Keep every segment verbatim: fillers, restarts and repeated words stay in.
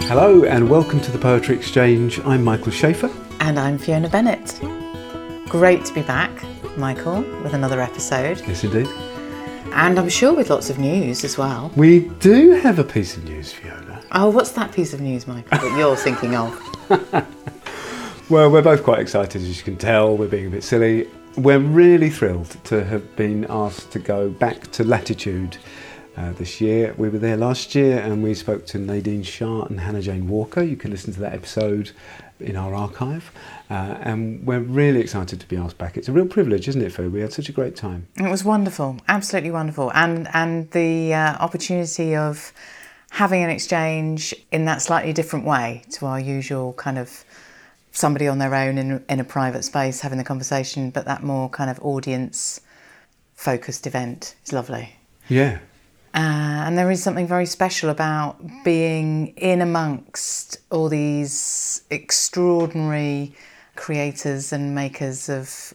Hello and welcome to the Poetry Exchange. I'm Michael Schaefer. And I'm Fiona Bennett. Great to be back, Michael, with another episode. Yes, indeed. And I'm sure with lots of news as well. We do have a piece of news, Fiona. Oh, what's that piece of news, Michael, that you're thinking of? Well, we're both quite excited, as you can tell. We're being a bit silly. We're really thrilled to have been asked to go back to Latitude uh, this year. We were there last year and we spoke to Nadine Shah and Hannah Jane Walker. You can listen to that episode in our archive. Uh, and we're really excited to be asked back. It's a real privilege, isn't it, Phil? We had such a great time. It was wonderful, absolutely wonderful. And, and the uh, opportunity of having an exchange in that slightly different way to our usual kind of somebody on their own in, in a private space having the conversation, but that more kind of audience-focused event is lovely. Yeah. Uh, and there is something very special about being in amongst all these extraordinary creators and makers of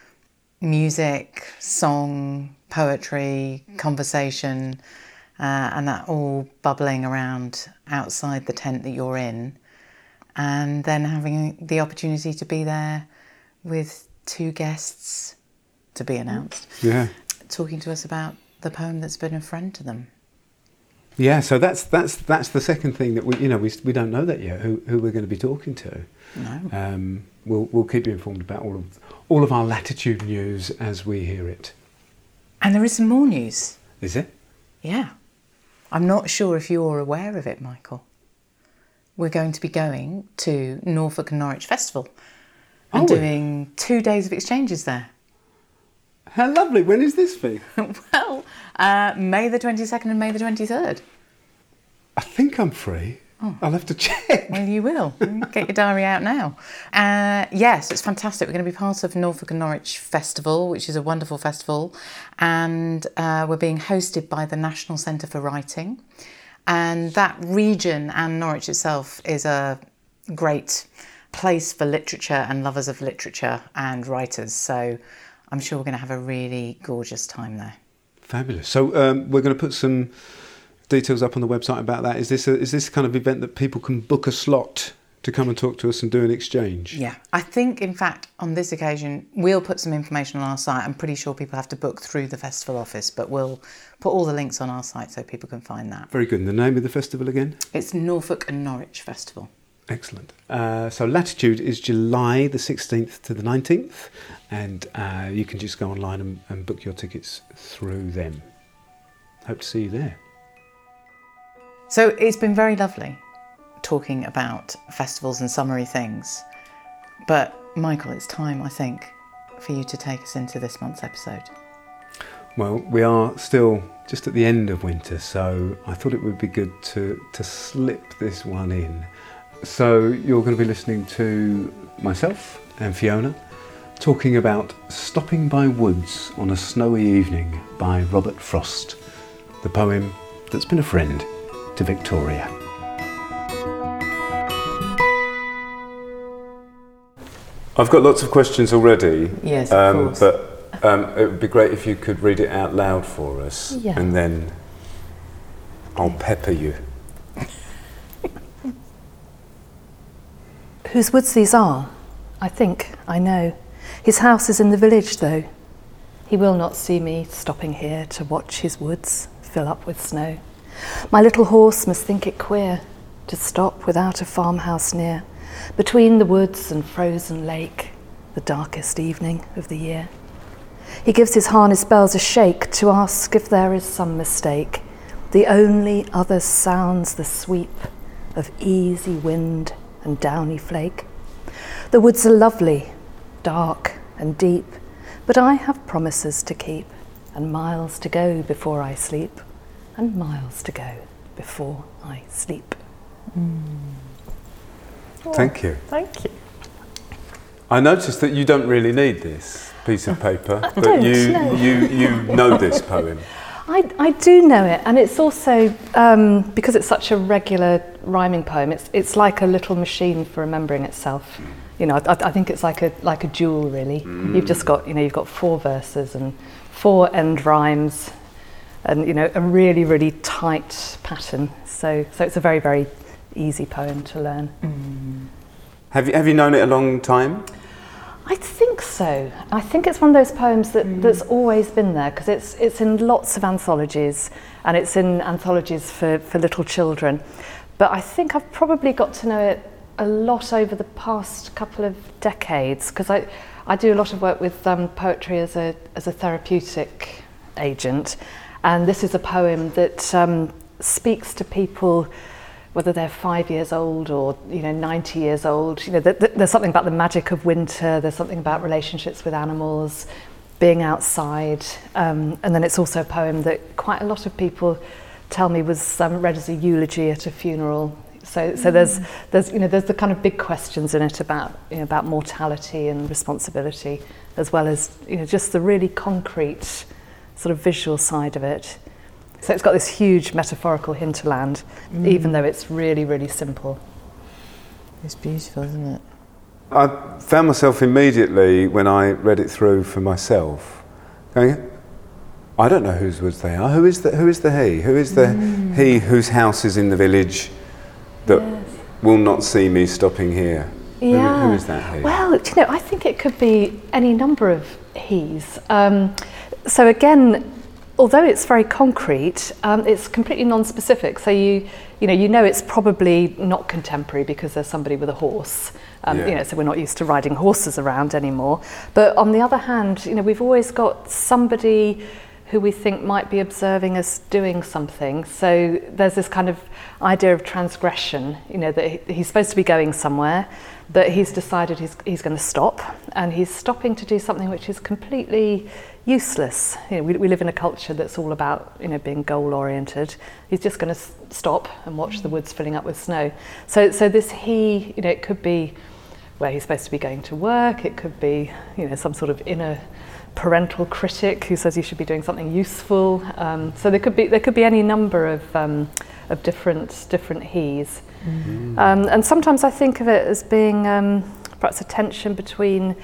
music, song, poetry, conversation, uh, and that all bubbling around outside the tent that you're in. And then having the opportunity to be there with two guests to be announced. Yeah. Talking to us about the poem that's been a friend to them. Yeah, so that's that's that's the second thing that we you know we we don't know that yet. Who who we're going to be talking to? No. Um, we'll we'll keep you informed about all of all of our Latitude news as we hear it. And there is some more news. Is it? Yeah. I'm not sure if you're aware of it, Michael. We're going to be going to Norfolk and Norwich Festival and Are we? doing two days of exchanges there. How lovely. When is this, Fee? Well, uh, May the twenty-second and May the twenty-third. I think I'm free. Oh. I'll have to check. Well, you will. Get your diary out now. Uh, yes, it's fantastic. We're going to be part of Norfolk and Norwich Festival, which is a wonderful festival. And uh, we're being hosted by the National Centre for Writing. And that region and Norwich itself is a great place for literature and lovers of literature and writers. So I'm sure we're going to have a really gorgeous time there. Fabulous. So um, we're going to put some details up on the website about that. Is this a, is this kind of event that people can book a slot to come and talk to us and do an exchange? Yeah. I think, in fact, on this occasion, we'll put some information on our site. I'm pretty sure people have to book through the festival office, but we'll put all the links on our site so people can find that. Very good. And the name of the festival again? It's Norfolk and Norwich Festival. Excellent. Uh, so Latitude is July the sixteenth to the nineteenth, and uh, you can just go online and, and book your tickets through them. Hope to see you there. So it's been very lovely talking about festivals and summery things. But Michael, it's time, I think, for you to take us into this month's episode. Well, we are still just at the end of winter, so I thought it would be good to, to slip this one in. So you're going to be listening to myself and Fiona talking about Stopping by Woods on a Snowy Evening by Robert Frost, the poem that's been a friend to Victoria. I've got lots of questions already. Yes, of um, course. But um, it would be great if you could read it out loud for us, Yeah. and then I'll pepper you. Whose woods these are, I think I know. His house is in the village, though. He will not see me stopping here to watch his woods fill up with snow. My little horse must think it queer to stop without a farmhouse near, between the woods and frozen lake, the darkest evening of the year. He gives his harness bells a shake to ask if there is some mistake. The only other sounds the sweep of easy wind and downy flake. The woods are lovely, dark and deep, but I have promises to keep, and miles to go before I sleep, and miles to go before I sleep. Mm. Oh, Thank you. Thank you. I noticed that you don't really need this piece of paper, I but don't, you, no. you you know this poem. I, I do know it, and it's also, um, because it's such a regular rhyming poem, it's it's like a little machine for remembering itself. You know, I, I think it's like a like a jewel, really. Mm. You've just got, you know, you've got four verses and four end rhymes, and you know, a really really tight pattern. So so it's a very very easy poem to learn. Mm. Have you have you known it a long time? I think so. I think it's one of those poems that, mm. that's always been there, because it's it's in lots of anthologies, and it's in anthologies for, for little children. But I think I've probably got to know it a lot over the past couple of decades, because I, I do a lot of work with um, poetry as a as a therapeutic agent, and this is a poem that um, speaks to people, whether they're five years old or you know ninety years old. You know, th- th- there's something about the magic of winter. There's something about relationships with animals, being outside, um, and then it's also a poem that quite a lot of people tell me was um, read as a eulogy at a funeral. So, so mm. there's there's you know there's the kind of big questions in it about you know about mortality and responsibility, as well as you know just the really concrete sort of visual side of it. So it's got this huge metaphorical hinterland, mm. even though it's really, really simple. It's beautiful, isn't it? I found myself immediately, when I read it through for myself, going, I don't know whose words they are. Who is the, who is the he? Who is the mm. he whose house is in the village that yes. will not see me stopping here? Yeah. Who, who is that he? Well, you know, I think it could be any number of he's. Um, so again, although it's very concrete, um, it's completely non-specific. So you, you know, you know it's probably not contemporary because there's somebody with a horse. Um, yeah. You know, so we're not used to riding horses around anymore. But on the other hand, you know, we've always got somebody who we think might be observing us doing something. So there's this kind of idea of transgression. You know, that he, he's supposed to be going somewhere, but he's decided he's he's going to stop, and he's stopping to do something which is completely useless. You know, we, we live in a culture that's all about you know being goal-oriented. He's just going to s- stop and watch the woods filling up with snow. So, so this he, you know, it could be where he's supposed to be going to work. It could be, you know, some sort of inner parental critic who says you should be doing something useful. Um, so there could be there could be any number of um, of different different he's. Mm-hmm. Um, and sometimes I think of it as being um, perhaps a tension between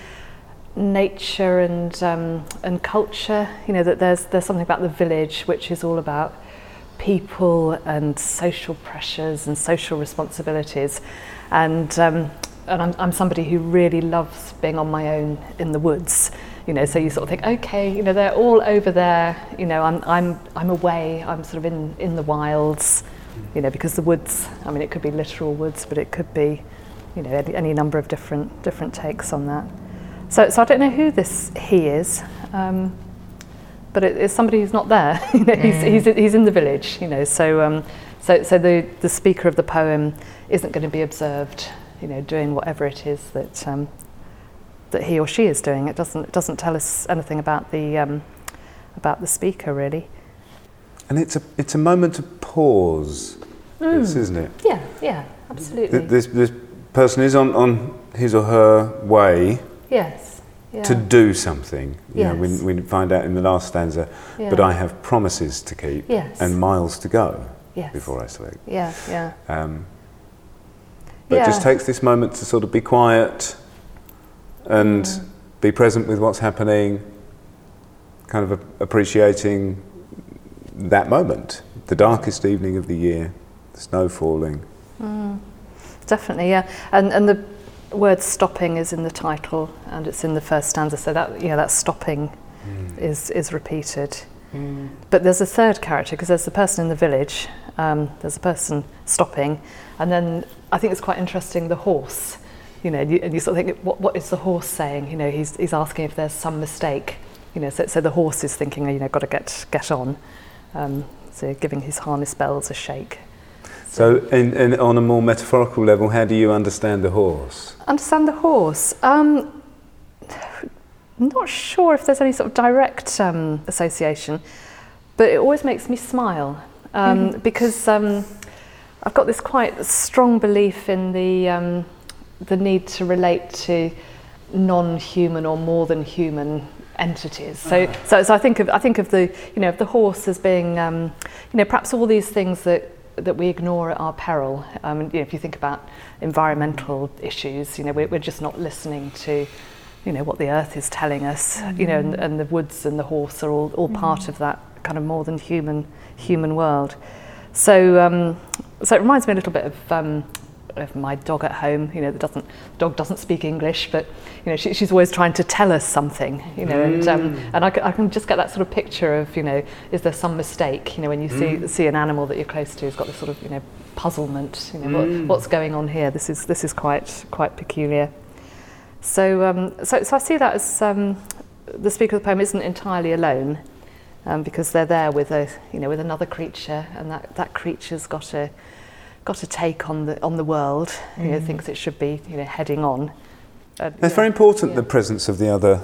nature and um, and culture. You know, that there's there's something about the village which is all about people and social pressures and social responsibilities, and um, and I'm I'm somebody who really loves being on my own in the woods. You know, so you sort of think, okay, you know, they're all over there. You know, I'm I'm I'm away. I'm sort of in in the wilds. You know, because the woods. I mean, it could be literal woods, but it could be, you know, any, any number of different different takes on that. So, so I don't know who this he is, um, but it, it's somebody who's not there. you know, mm. he's, he's he's in the village. You know, so um, so so the the speaker of the poem isn't going to be observed. You know, doing whatever it is that um, that he or she is doing. It doesn't it doesn't tell us anything about the um, about the speaker really. And it's a it's a moment of pause, mm. this, isn't it? Yeah, yeah, absolutely. This this person is on, on his or her way. Yes. Yeah. To do something. You yes. know, we, we find out in the last stanza, yeah. but I have promises to keep yes. and miles to go yes. before I sleep. Yeah, yeah. Um, but yeah. it just takes this moment to sort of be quiet and mm. be present with what's happening, kind of a, appreciating that moment, the darkest evening of the year, the snow falling. Mm. Definitely, yeah. And and the word stopping is in the title and it's in the first stanza, so that, you know, that stopping mm. is is repeated. Mm. But there's a third character, because there's the person in the village, um, there's a person stopping, and then I think it's quite interesting, the horse. You know, and you, and you sort of think, what what is the horse saying? You know, he's he's asking if there's some mistake. You know, so so the horse is thinking, oh, you know, got to get get on. Um, so giving his harness bells a shake. So, in, in, on a more metaphorical level, how do you understand the horse? Understand the horse? Um, not sure if there's any sort of direct um, association, but it always makes me smile um, mm-hmm. because um, I've got this quite strong belief in the um, the need to relate to non-human or more than human entities. So, uh-huh. so, so I think of I think of the you know of the horse as being um, you know perhaps all these things that. that we ignore at our peril. Um, you know, if you think about environmental issues, you know, we're, we're just not listening to, you know, what the earth is telling us. Mm-hmm. You know, and, and the woods and the horse are all, all mm-hmm. part of that kind of more than human human world. So, um, so it reminds me a little bit of um, of my dog at home. You know, that doesn't dog doesn't speak English, but you know, she, she's always trying to tell us something. You know, mm. and um, and I, I can just get that sort of picture of, you know, is there some mistake? You know, when you mm. see see an animal that you're close to, has got this sort of, you know, puzzlement. You know, mm. what, what's going on here? This is this is quite quite peculiar. So um, so so I see that as um, the speaker of the poem isn't entirely alone, um, because they're there with a you know with another creature, and that, that creature's got a got a take on the on the world. Mm. You know, thinks it should be you know heading on. Uh, it's yeah. very important, yeah. the presence of the other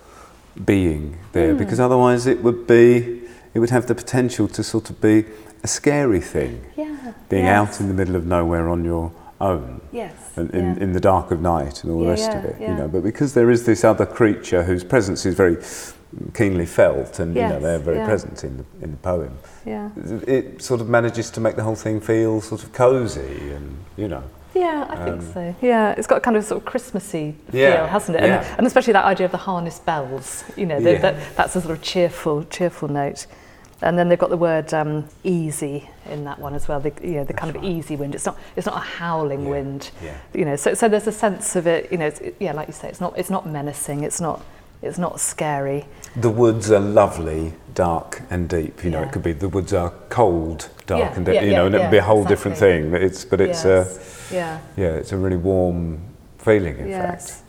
being there, mm. because otherwise it would be it would have the potential to sort of be a scary thing. Yeah. Being yes. out in the middle of nowhere on your own. Yes. And in, yeah. in the dark of night and all the yeah, rest yeah, of it. yeah. You know, but because there is this other creature whose presence is very keenly felt, and yes. you know they're very yeah. present in the in the poem. Yeah. It sort of manages to make the whole thing feel sort of cosy, and you know. Yeah, I um, think so. Yeah, it's got a kind of sort of Christmassy feel, yeah, hasn't it? yeah. And, and especially that idea of the harness bells. You know, the, yeah. that, that's a sort of cheerful, cheerful note. And then they've got the word um, easy in that one as well. The, you know, the kind That's of right. easy wind. It's not. It's not a howling yeah. wind. Yeah. You know. So, so there's a sense of it. You know. It's, yeah, like you say, it's not. It's not menacing. It's not. It's not scary. The woods are lovely, dark and deep. You know, Yeah. it could be the woods are cold, dark Yeah, and deep. yeah, you yeah, know, and yeah, it'd be a whole exactly. different thing. But it's but it's yes. a yeah. yeah, it's a really warm feeling. In Yes. fact,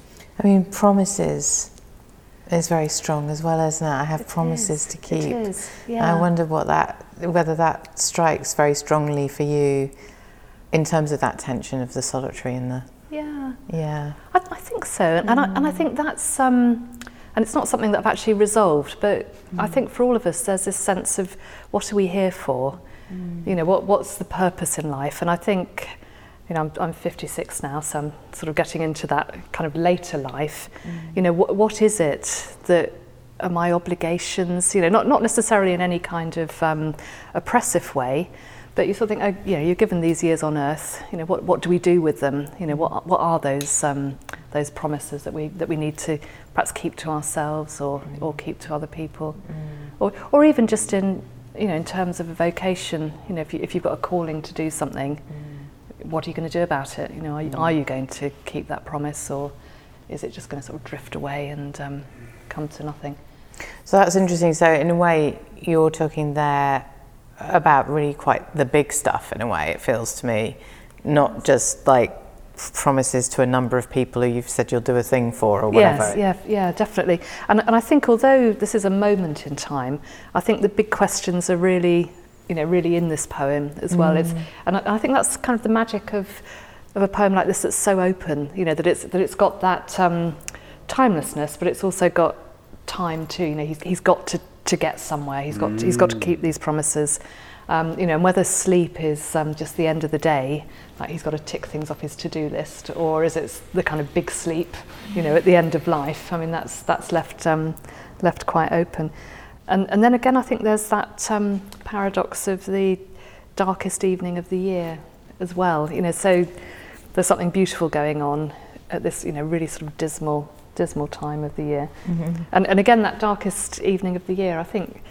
I mean, promises is very strong as well, isn't it? I have It promises is. to keep. It is. Yeah. I wonder what that, whether that strikes very strongly for you in terms of that tension of the solitary and the. Yeah. Yeah. I, I think so, and, mm. and I and I think that's um, and it's not something that I've actually resolved, but mm. I think for all of us, there's this sense of what are we here for? Mm. You know, what what's the purpose in life? And I think. You know, I'm, I'm fifty-six now, so I'm sort of getting into that kind of later life. Mm. You know, wh- what is it that are my obligations? You know, not not necessarily in any kind of um, oppressive way, but you sort of think, oh, you know, you're given these years on earth. You know, what what do we do with them? You know, what what are those um, those promises that we that we need to perhaps keep to ourselves or mm. or keep to other people, mm. or or even just in you know in terms of a vocation. You know, if you if you've got a calling to do something. Mm. What are you going to do about it? You know, are you, are you going to keep that promise, or is it just going to sort of drift away and um, come to nothing? So that's interesting. So in a way, you're talking there about really quite the big stuff. In a way, it feels to me, not just like promises to a number of people who you've said you'll do a thing for or whatever. Yes, yeah, yeah, definitely. And and I think although this is a moment in time, I think the big questions are really. You know, really in this poem as well. Mm. It's, and I, I think that's kind of the magic of of a poem like this that's so open. You know, that it's that it's got that um, timelessness, but it's also got time too. You know, he's he's got to, to get somewhere. He's got mm. he's got to keep these promises. Um, you know, and whether sleep is um, just the end of the day, like he's got to tick things off his to-do list, or is it the kind of big sleep? You know, at the end of life. I mean, that's that's left um, left quite open. And, and then again, I think there's that um, paradox of the darkest evening of the year as well. You know, so there's something beautiful going on at this, you know, really sort of dismal, dismal time of the year. Mm-hmm. And and again, that darkest evening of the year, I think,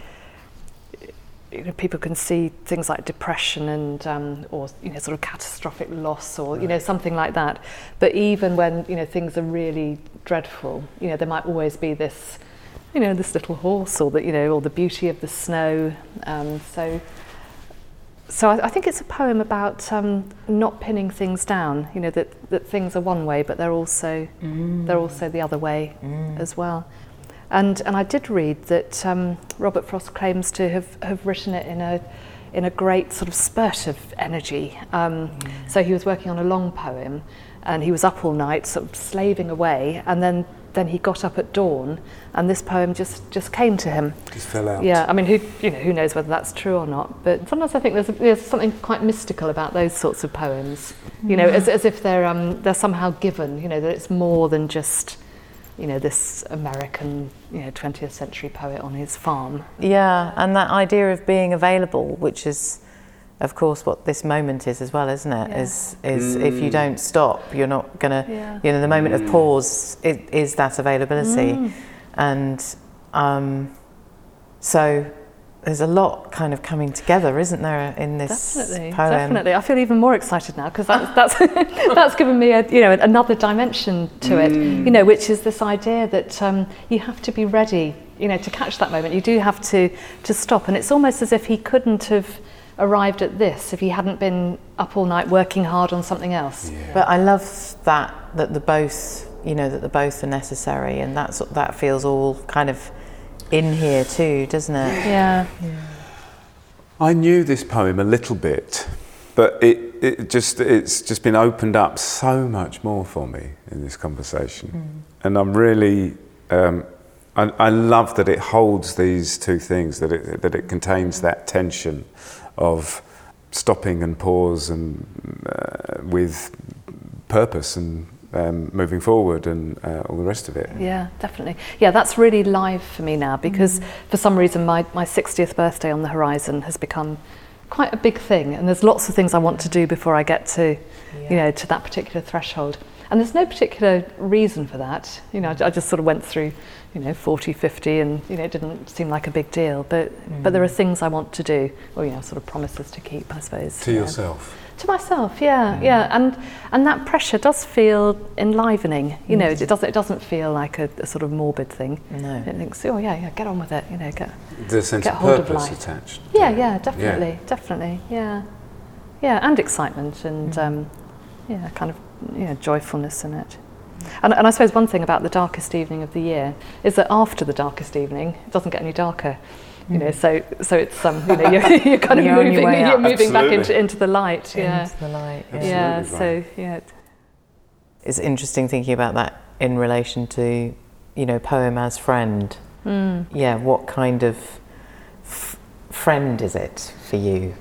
you know, people can see things like depression and um, or you know, sort of catastrophic loss, or right. you know, something like that. But even when you know things are really dreadful, you know, there might always be this. You know, this little horse, or the you know, or the beauty of the snow. Um, so, so I, I think it's a poem about um, not pinning things down. You know, that, that things are one way, but they're also mm. they're also the other way mm. as well. And and I did read that um, Robert Frost claims to have, have written it in a in a great sort of spurt of energy. Um, mm. So he was working on a long poem, and he was up all night, sort of slaving away, and then. Then he got up at dawn, and this poem just, just came to him. Just fell out. Yeah, I mean, who you know who knows whether that's true or not? But sometimes I think there's, there's something quite mystical about those sorts of poems. You know, as as if they're um, they're somehow given. You know, that it's more than just you know this American you know twentieth century poet on his farm. Yeah, and that idea of being available, which is. Of course, what this moment is as well, isn't it? Yeah. Is is mm. if you don't stop, you're not gonna. Yeah. You know, the moment mm. of pause it, is that availability, mm. and um, so there's a lot kind of coming together, isn't there, in this definitely, poem? Definitely, I feel even more excited now because that's that's that's given me a you know another dimension to it. Mm. You know, which is this idea that um, you have to be ready. You know, to catch that moment, you do have to to stop, and it's almost as if he couldn't have arrived at this if he hadn't been up all night working hard on something else. Yeah. But I love that that the both, you know, that the both are necessary, and that's that feels all kind of in here too, doesn't it? Yeah. Yeah. I knew this poem a little bit, but it, it just it's just been opened up so much more for me in this conversation, mm. and I'm really um, I, I love that it holds these two things, that it that it contains that tension of stopping and pause and uh, with purpose and um, moving forward and uh, all the rest of it. Yeah, definitely. Yeah, that's really live for me now because mm. for some reason my, my sixtieth birthday on the horizon has become quite a big thing, and there's lots of things I want to do before I get to, yeah. you know, to that particular threshold. And there's no particular reason for that. You know, I, I just sort of went through, you know, forty, fifty, and you know, it didn't seem like a big deal. But mm. but there are things I want to do, or you know, sort of promises to keep, I suppose. To yeah. yourself. To myself, yeah, mm. yeah, and and that pressure does feel enlivening. You know, mm. it doesn't it doesn't feel like a, a sort of morbid thing. No. It thinks, oh yeah, yeah, get on with it. You know, get the sense get of hold purpose of life. attached. Yeah, yeah, definitely, yeah. definitely, yeah, yeah, and excitement and mm. um, yeah, kind of you know, joyfulness in it. And, and I suppose one thing about the darkest evening of the year is that after the darkest evening, it doesn't get any darker. You know, so so it's um, you know, you're, you're kind of You're on your moving, way you're up. moving back Absolutely. into into the light. Yeah, Into the light. Yeah. yeah. Absolutely So right. yeah, It's interesting thinking about that in relation to, you know, poem as friend. mm. Yeah, what kind of f- friend is it for you?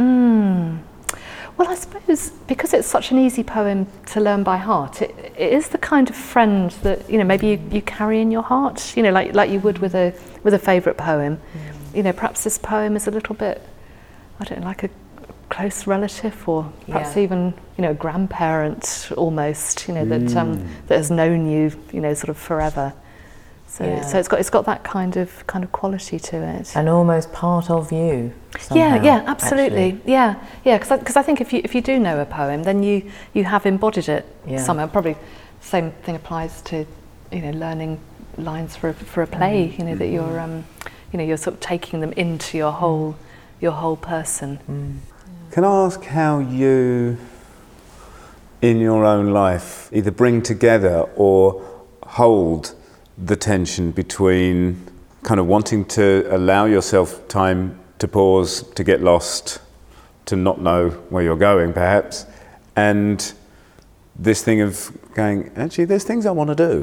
Mm. Well, I suppose because it's such an easy poem to learn by heart, it, it is the kind of friend that you know maybe you, you carry in your heart. You know, like like you would with a with a favourite poem. Mm. You know, perhaps this poem is a little bit, I don't know, like a close relative, or perhaps Yeah. even you know, a grandparent almost. You know, that um, Mm. that has known you, you know, sort of forever. So Yeah. so it's got it's got that kind of kind of quality to it. And almost part of you. Somehow, Yeah, yeah, absolutely. actually. Yeah, yeah. Because I, 'cause I think if you if you do know a poem, then you you have embodied it Yeah. somehow. Probably same thing applies to you know learning lines for a, for a play. Mm. You know that you're um you know you're sort of taking them into your whole your whole person. Mm. Can I ask how you, in your own life, either bring together or hold the tension between kind of wanting to allow yourself time to pause, to get lost, to not know where you're going perhaps, and this thing of going, actually there's things I want to do.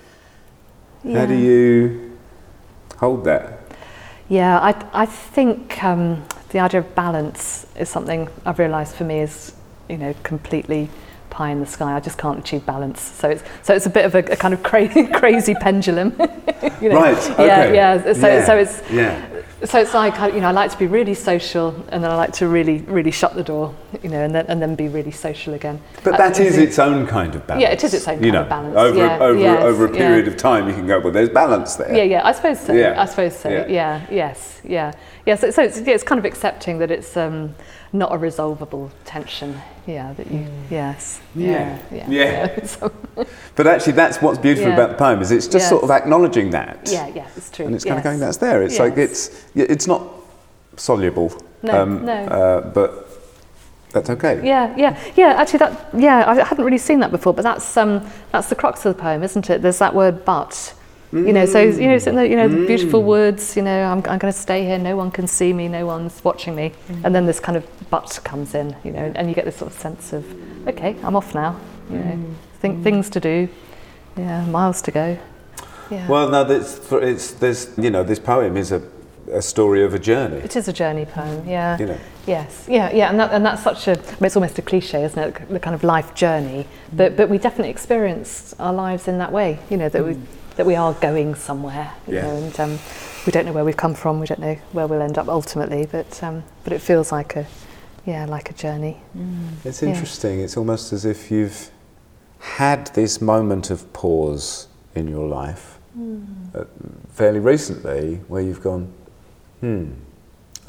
How do Yeah. you hold that? Yeah, I I think um, the idea of balance is something I've realised for me is you know completely pie in the sky. I just can't achieve balance. So it's so it's a bit of a, a kind of crazy crazy pendulum. you know? Right. Okay. Yeah, yeah. So Yeah. so it's Yeah. so it's like I- you know I like to be really social, and then I like to really really shut the door, you know, and then and then be really social again. But Uh, that is it- its own kind of balance. Yeah, it is its own you kind know, of balance, Over, yeah, over, yes, over a yeah. period of time, you can go, well, there's balance there. Yeah, yeah, I suppose so. Yeah. I suppose so. Yeah. Yeah, yes, yeah, yeah. So, so it's, yeah, it's kind of accepting that it's um, not a resolvable tension. Yeah, that you. Yes. Yeah. Yeah. Yeah. So- But actually, that's what's beautiful Yeah. about the poem, is it's just Yes. sort of acknowledging that. yeah, yeah, it's true. And it's kind of yes. going, that's there. It's like, Yes. it's it's not soluble. No, no. Uh, but that's okay. Yeah, yeah, yeah. Actually, that yeah, I hadn't really seen that before, but that's um, that's the crux of the poem, isn't it? There's that word "but." You know, so you know, so, you know, the beautiful woods. You know, I'm I'm going to stay here. No one can see me. No one's watching me. And then this kind of "but" comes in. You know, and you get this sort of sense of, okay, I'm off now. You know, think things to do. Yeah, miles to go. Yeah. Well, no, it's, for, it's there's you know, this poem is a, a story of a journey. It is a journey poem, yeah. You know. Yes, yeah, yeah, and that and that's such a. I mean, it's almost a cliche, isn't it? The kind of life journey, but but we definitely experience our lives in that way. You know that we that we are going somewhere. You Yeah. know, and um, we don't know where we've come from. We don't know where we'll end up ultimately, but um, but it feels like a, yeah, like a journey. It's Yeah. interesting. It's almost as if you've had this moment of pause in your life uh, fairly recently, where you've gone, hmm,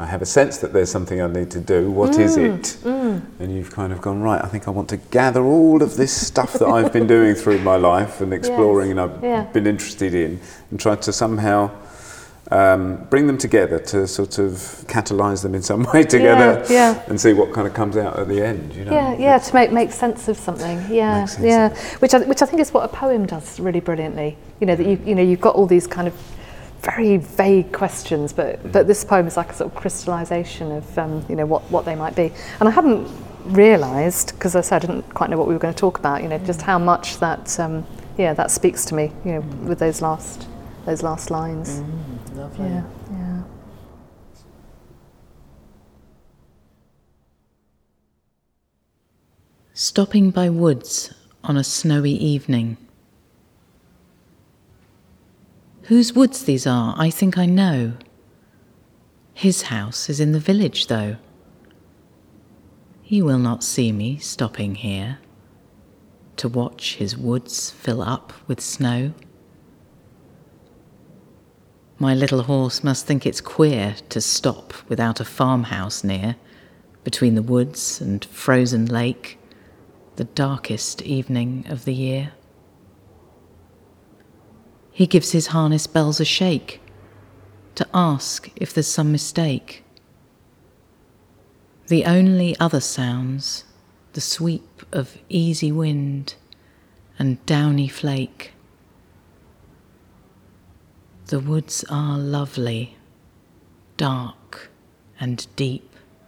I have a sense that there's something I need to do. What mm, is it? Mm. And you've kind of gone, right, I think I want to gather all of this stuff that I've been doing through my life and exploring yes. and I've yeah. been interested in, and try to somehow um, bring them together to sort of catalyse them in some way together yeah, yeah. and see what kind of comes out at the end. You know? Yeah, yeah, to make make sense of something. Yeah, yeah, which I, which I think is what a poem does really brilliantly. You know, that you you know you've got all these kind of very vague questions, but but this poem is like a sort of crystallisation of um, you know what, what they might be. And I hadn't realised, because I said I didn't quite know what we were going to talk about. You know, just how much that um, yeah that speaks to me. You know, with those last those last lines. Mm, lovely. Yeah, yeah. Stopping by woods on a snowy evening. Whose woods these are, I think I know. His house is in the village, though. He will not see me stopping here to watch his woods fill up with snow. My little horse must think it's queer to stop without a farmhouse near, between the woods and frozen lake, the darkest evening of the year. He gives his harness bells a shake to ask if there's some mistake. The only other sounds, the sweep of easy wind and downy flake. The woods are lovely, dark and deep.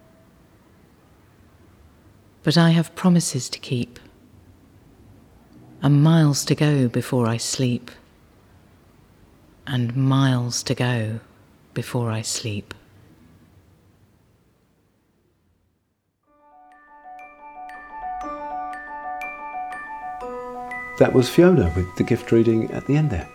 But I have promises to keep, and miles to go before I sleep. And miles to go before I sleep. That was Fiona with the gift reading at the end there.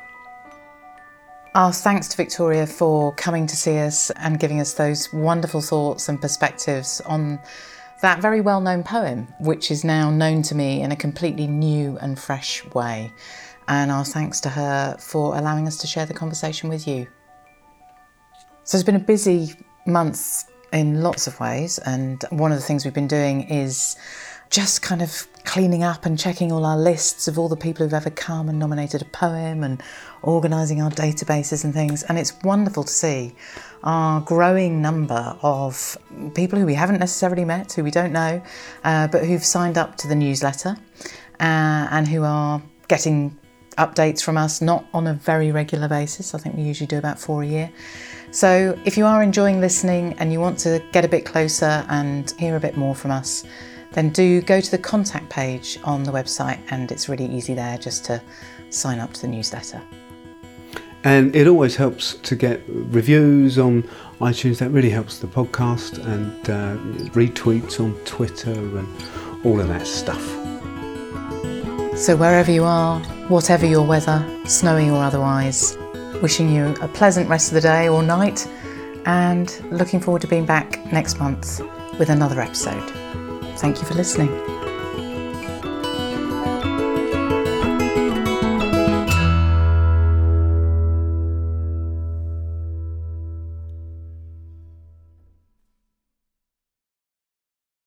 Our thanks to Victoria for coming to see us and giving us those wonderful thoughts and perspectives on that very well-known poem, which is now known to me in a completely new and fresh way. And our thanks to her for allowing us to share the conversation with you. So it's been a busy month in lots of ways, and one of the things we've been doing is just kind of cleaning up and checking all our lists of all the people who've ever come and nominated a poem and organising our databases and things. And it's wonderful to see our growing number of people who we haven't necessarily met, who we don't know, uh, but who've signed up to the newsletter uh, and who are getting updates from us, not on a very regular basis. I think we usually do about four a year. So if you are enjoying listening and you want to get a bit closer and hear a bit more from us, then do go to the contact page on the website, and it's really easy there just to sign up to the newsletter. And it always helps to get reviews on iTunes. That really helps the podcast, and uh, retweets on Twitter and all of that stuff. So wherever you are, whatever your weather, snowy or otherwise, wishing you a pleasant rest of the day or night, and looking forward to being back next month with another episode. Thank you for listening.